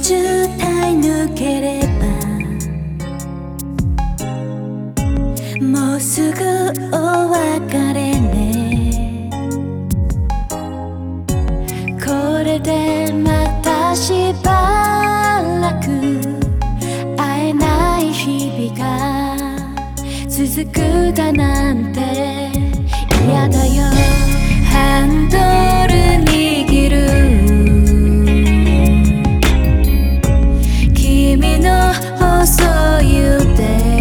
渋滞抜ければもうすぐお別れね。これでまたしばらく会えない日々が続くだなんて嫌だよ。ハンドル握る君の細い腕、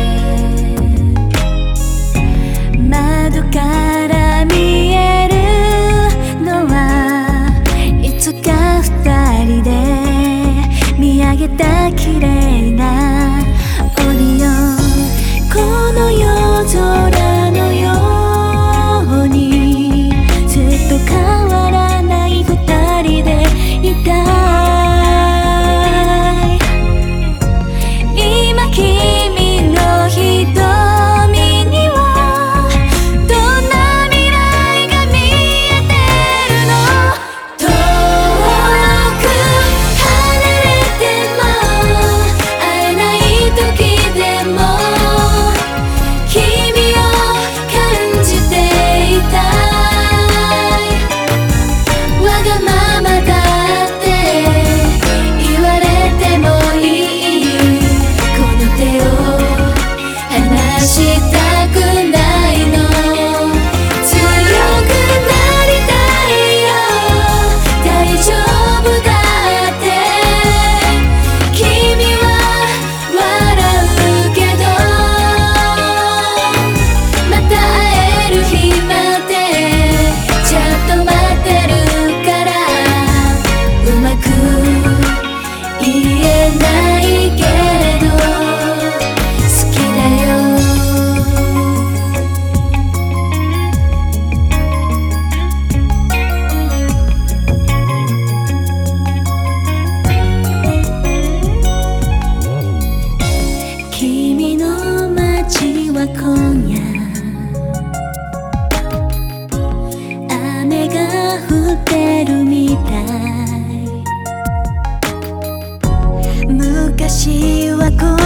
窓から見えるのはいつか二人で見上げた綺麗なオリオン。この夜空のようにずっと変わらない二人でいたい。今君の瞳にはどんな未来が見えてるの。遠く離れても会えない時でも君を感じていたい。わがままだって言われてもいい。この手を離したくないの。強くなりたいよ、大丈夫だって君は笑うけど、また会える日までちゃんと待ってるから。うまく言えないけれど好きだよ。君の街は今夜雨が降ってるみたい。昔はこ